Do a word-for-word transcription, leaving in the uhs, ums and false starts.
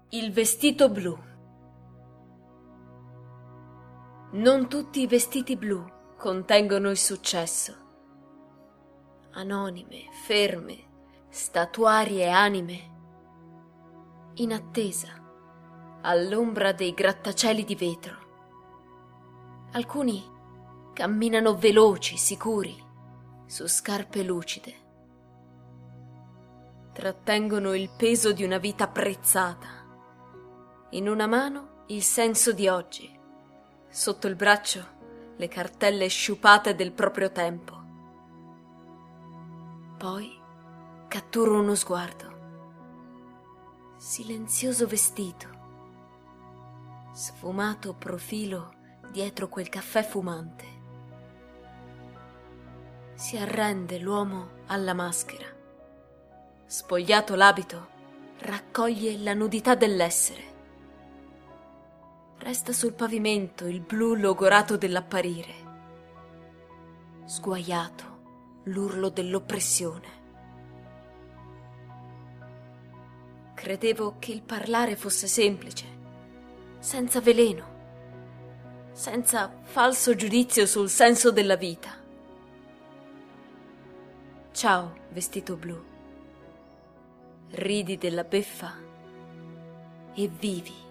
Il vestito blu. Non tutti i vestiti blu contengono il successo. Anonime, ferme, statuarie anime, in attesa, all'ombra dei grattacieli di vetro. Alcuni camminano veloci, sicuri, su scarpe lucide. Trattengono il peso di una vita prezzata. In una mano il senso di oggi, sotto il braccio le cartelle sciupate del proprio tempo. Poi catturo uno sguardo. Silenzioso vestito, sfumato profilo dietro quel caffè fumante. Si arrende l'uomo alla maschera. Spogliato l'abito, raccoglie la nudità dell'essere. Resta sul pavimento il blu logorato dell'apparire. Sguaiato l'urlo dell'oppressione. Credevo che il parlare fosse semplice, senza veleno, senza falso giudizio sul senso della vita. Ciao, vestito blu. Ridi della beffa e vivi.